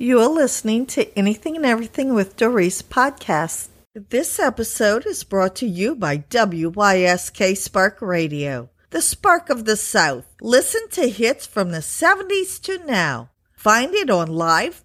You are listening to Anything and Everything with Doris podcast. This episode is brought to you by WYSK Spark Radio, the spark of the South. Listen to hits from the 70s to now. Find it on Live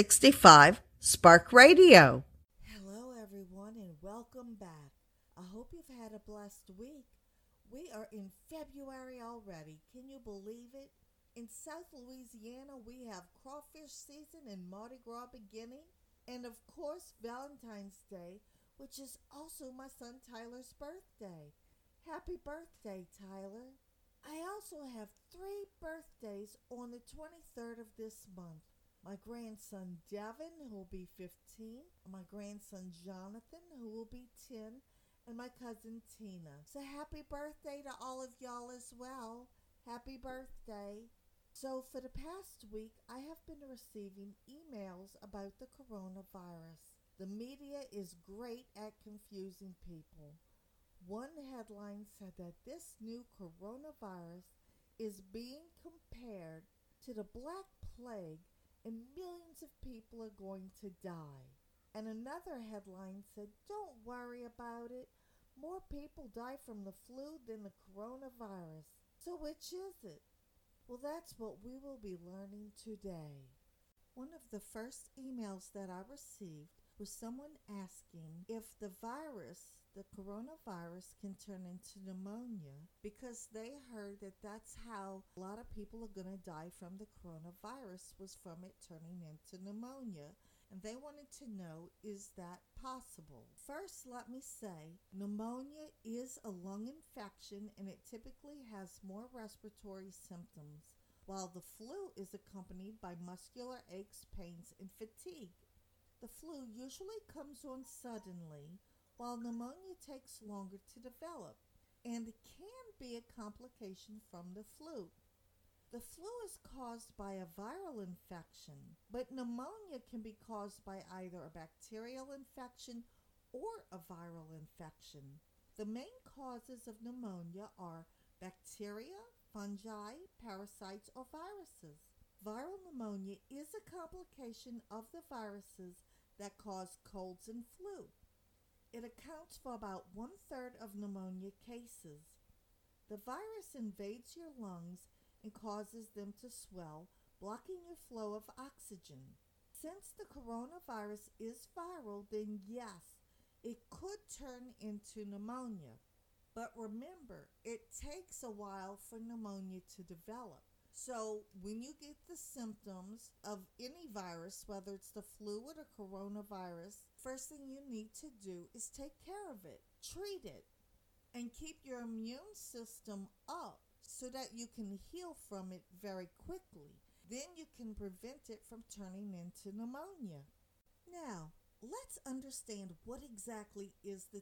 365 Spark Radio. Hello, everyone, and welcome back. I hope you've had a blessed week. We are in February already. Can you believe it? In South Louisiana, we have crawfish season and Mardi Gras beginning, and of course, Valentine's Day, which is also my son Tyler's birthday. Happy birthday, Tyler. I also have 3 birthdays on the 23rd of this month. My grandson Devin, who will be 15, my grandson Jonathan, who will be 10, and my cousin Tina. So happy birthday to all of y'all as well. Happy birthday. So for the past week, I have been receiving emails about the coronavirus. The media is great at confusing people. One headline said that this new coronavirus is being compared to the Black Plague and millions of people are going to die. And another headline said, don't worry about it. More people die from the flu than the coronavirus. So which is it? Well, that's what we will be learning today. One of the first emails that I received was someone asking if the coronavirus, can turn into pneumonia, because they heard that that's how a lot of people are going to die from the coronavirus, was from it turning into pneumonia. And they wanted to know, is that possible? First, let me say, pneumonia is a lung infection and it typically has more respiratory symptoms, while the flu is accompanied by muscular aches, pains, and fatigue. The flu usually comes on suddenly, while pneumonia takes longer to develop, and can be a complication from the flu. The flu is caused by a viral infection, but pneumonia can be caused by either a bacterial infection or a viral infection. The main causes of pneumonia are bacteria, fungi, parasites, or viruses. Viral pneumonia is a complication of the viruses that cause colds and flu. It accounts for about 1/3 of pneumonia cases. The virus invades your lungs and causes them to swell, blocking your flow of oxygen. Since the coronavirus is viral, then yes, it could turn into pneumonia. But remember, it takes a while for pneumonia to develop. So when you get the symptoms of any virus, whether it's the flu or the coronavirus, first thing you need to do is take care of it, treat it, and keep your immune system up so that you can heal from it very quickly. Then you can prevent it from turning into pneumonia. Now, let's understand what exactly is the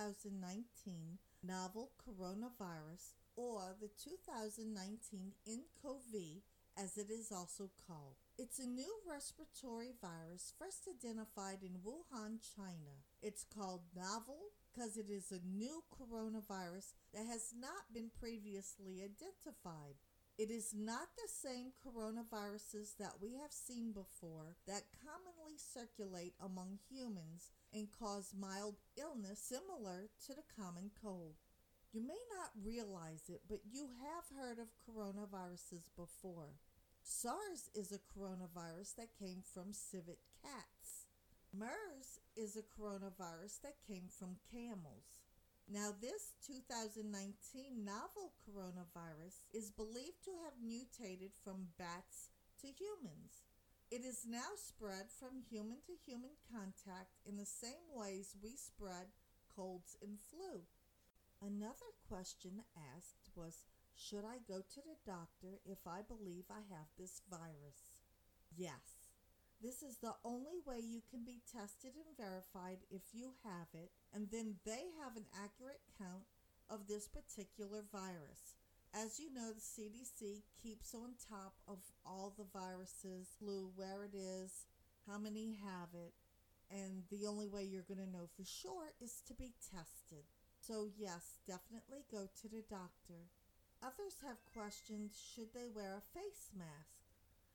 2019 novel coronavirus, or the 2019 nCoV, as it is also called. It's a new respiratory virus first identified in Wuhan, China. It's called novel because it is a new coronavirus that has not been previously identified. It is not the same coronaviruses that we have seen before that commonly circulate among humans and cause mild illness similar to the common cold. You may not realize it, but you have heard of coronaviruses before. SARS is a coronavirus that came from civet cats. MERS is a coronavirus that came from camels. Now, this 2019 novel coronavirus is believed to have mutated from bats to humans. It is now spread from human to human contact in the same ways we spread colds and flu. Another question asked was, should I go to the doctor if I believe I have this virus? Yes. This is the only way you can be tested and verified if you have it, and then they have an accurate count of this particular virus. As you know, the CDC keeps on top of all the viruses, flu, where it is, how many have it, and the only way you're going to know for sure is to be tested. So yes, definitely go to the doctor. Others have questioned, should they wear a face mask?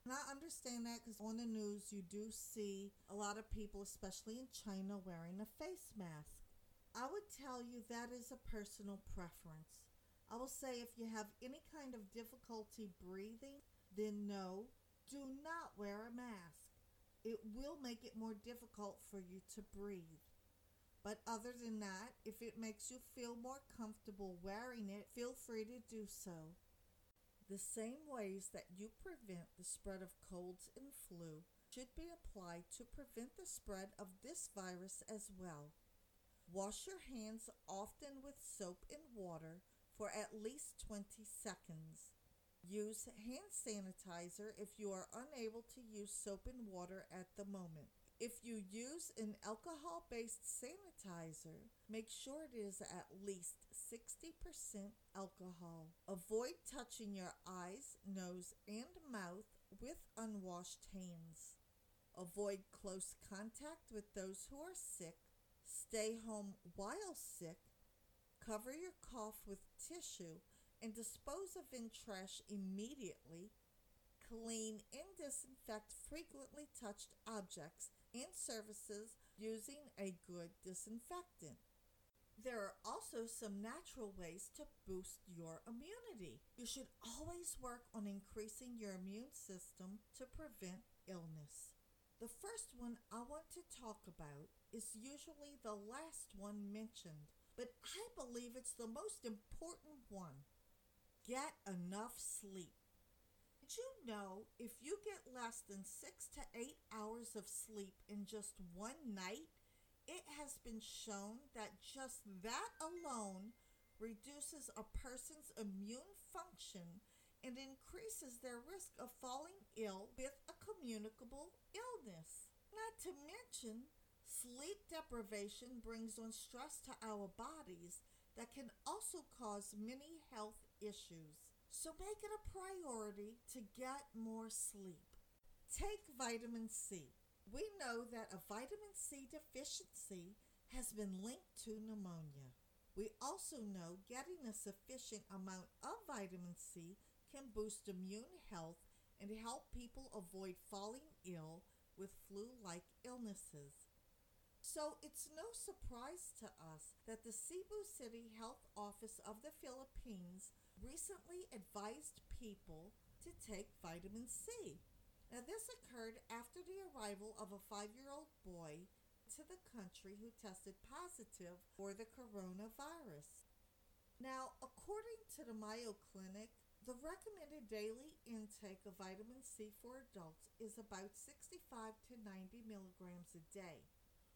And I understand that because on the news you do see a lot of people, especially in China, wearing a face mask. I would tell you that is a personal preference. I will say if you have any kind of difficulty breathing, then no, do not wear a mask. It will make it more difficult for you to breathe. But other than that, if it makes you feel more comfortable wearing it, feel free to do so. The same ways that you prevent the spread of colds and flu should be applied to prevent the spread of this virus as well. Wash your hands often with soap and water for at least 20 seconds. Use hand sanitizer if you are unable to use soap and water at the moment. If you use an alcohol-based sanitizer, make sure it is at least 60% alcohol. Avoid touching your eyes, nose, and mouth with unwashed hands. Avoid close contact with those who are sick. Stay home while sick. Cover your cough with tissue and dispose of in trash immediately. Clean and disinfect frequently touched objects and surfaces using a good disinfectant. There are also some natural ways to boost your immunity. You should always work on increasing your immune system to prevent illness. The first one I want to talk about is usually the last one mentioned, but I believe it's the most important one. Get enough sleep. Did you know if you get less than 6 to 8 hours of sleep in just one night, it has been shown that just that alone reduces a person's immune function and increases their risk of falling ill with a communicable illness. Not to mention, sleep deprivation brings on stress to our bodies that can also cause many health issues. So make it a priority to get more sleep. Take vitamin C. We know that a vitamin C deficiency has been linked to pneumonia. We also know getting a sufficient amount of vitamin C can boost immune health and help people avoid falling ill with flu-like illnesses. So it's no surprise to us that the Cebu City Health Office of the Philippines recently advised people to take vitamin C. Now this occurred after the arrival of a 5-year-old boy to the country who tested positive for the coronavirus. Now, according to the Mayo Clinic, the recommended daily intake of vitamin C for adults is about 65 to 90 milligrams a day.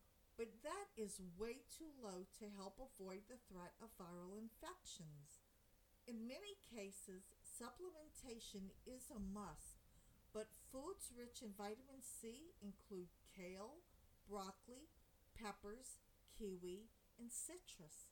But that is way too low to help avoid the threat of viral infections. In many cases, supplementation is a must, but foods rich in vitamin C include kale, broccoli, peppers, kiwi, and citrus.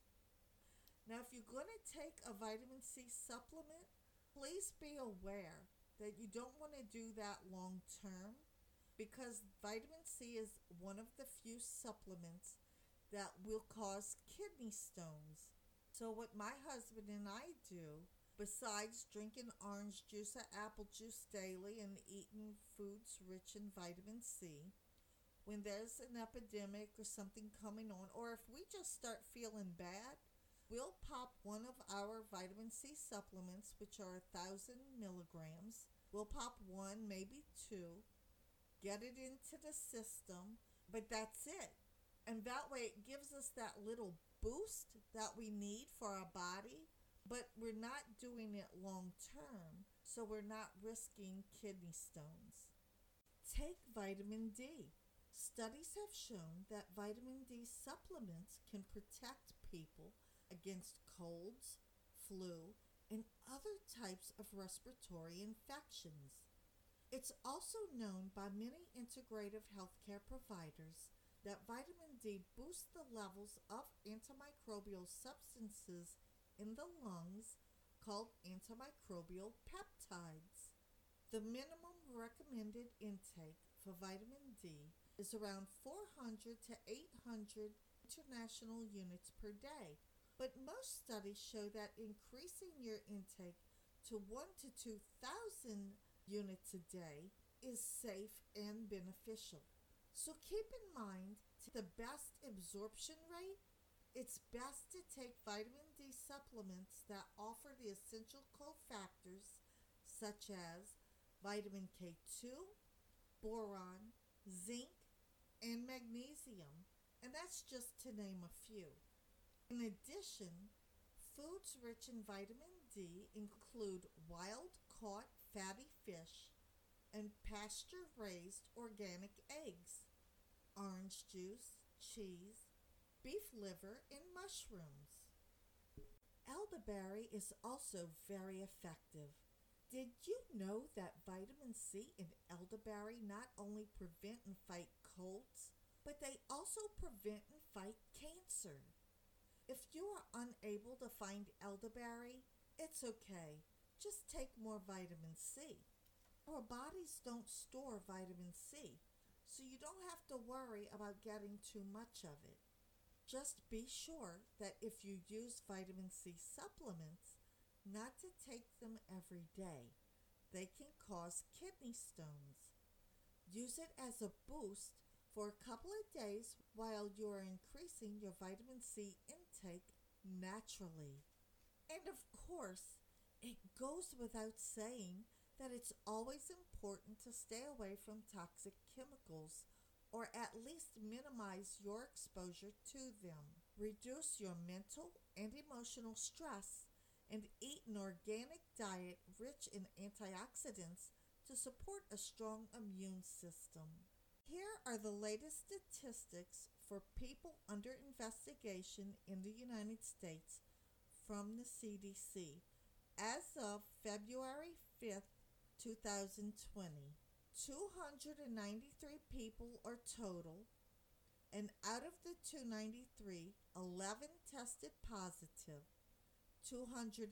Now, if you're going to take a vitamin C supplement, please be aware that you don't want to do that long term because vitamin C is one of the few supplements that will cause kidney stones. So what my husband and I do, besides drinking orange juice or apple juice daily and eating foods rich in vitamin C, when there's an epidemic or something coming on, or if we just start feeling bad, we'll pop one of our vitamin C supplements, which are 1,000 milligrams. We'll pop one, maybe two, get it into the system, but that's it. And that way it gives us that little boost that we need for our body, but we're not doing it long term, so we're not risking kidney stones. Take vitamin D. Studies have shown that vitamin D supplements can protect people against colds, flu, and other types of respiratory infections. It's also known by many integrative healthcare providers that vitamin D boosts the levels of antimicrobial substances in the lungs called antimicrobial peptides. The minimum recommended intake for vitamin D is around 400 to 800 international units per day, but most studies show that increasing your intake to 1 to 2,000 units a day is safe and beneficial. So keep in mind the best absorption rate. It's best to take vitamin D supplements that offer the essential cofactors such as vitamin K2, boron, zinc, and magnesium, and that's just to name a few. In addition, foods rich in vitamin D include wild-caught fatty fish and pasture-raised organic eggs, orange juice, cheese, beef liver, and mushrooms. Elderberry is also very effective. Did you know that vitamin C and elderberry not only prevent and fight colds, but they also prevent and fight cancer? If you are unable to find elderberry, it's okay. Just take more vitamin C. Our bodies don't store vitamin C, so you don't have to worry about getting too much of it. Just be sure that if you use vitamin C supplements, not to take them every day. They can cause kidney stones. Use it as a boost for a couple of days while you are increasing your vitamin C intake naturally. And of course, it goes without saying that it's always important to stay away from toxic chemicals, or at least minimize your exposure to them. Reduce your mental and emotional stress and eat an organic diet rich in antioxidants to support a strong immune system. Here are the latest statistics for people under investigation in the United States from the CDC as of February 5th, 2020. 293 people are total, and out of the 293, 11 tested positive, 206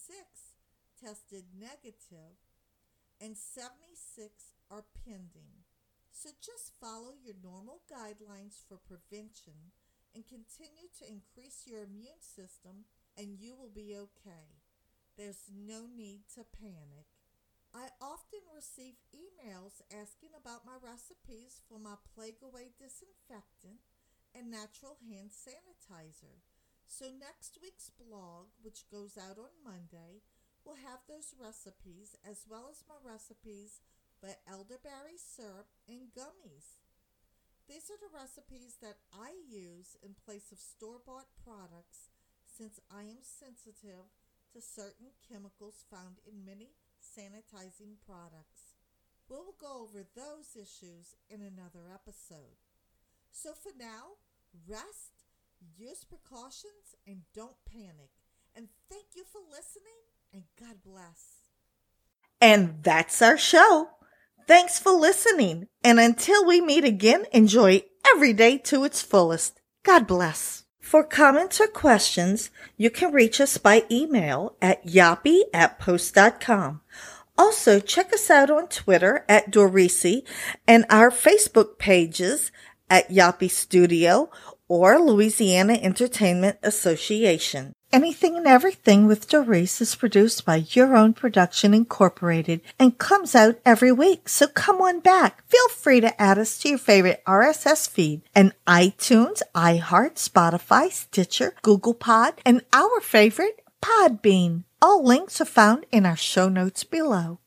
tested negative, and 76 are pending. So just follow your normal guidelines for prevention and continue to increase your immune system, and you will be okay. There's no need to panic. I often receive emails asking about my recipes for my Plague Away disinfectant and natural hand sanitizer. So next week's blog, which goes out on Monday, will have those recipes as well as my recipes for elderberry syrup and gummies. These are the recipes that I use in place of store-bought products since I am sensitive to certain chemicals found in many sanitizing products. We will go over those issues in another episode. So for now, rest, use precautions, and don't panic. And thank you for listening, and God bless. And that's our show. Thanks for listening. And until we meet again, enjoy every day to its fullest. God bless. For comments or questions, you can reach us by email at yappy@post.com. Also, check us out on Twitter at Dorisi and our Facebook pages at Yappy Studio or Louisiana Entertainment Association. Anything and Everything with Doris is produced by Your Own Production Incorporated and comes out every week, so come on back. Feel free to add us to your favorite RSS feed and iTunes, iHeart, Spotify, Stitcher, Google Pod, and our favorite, Podbean. All links are found in our show notes below.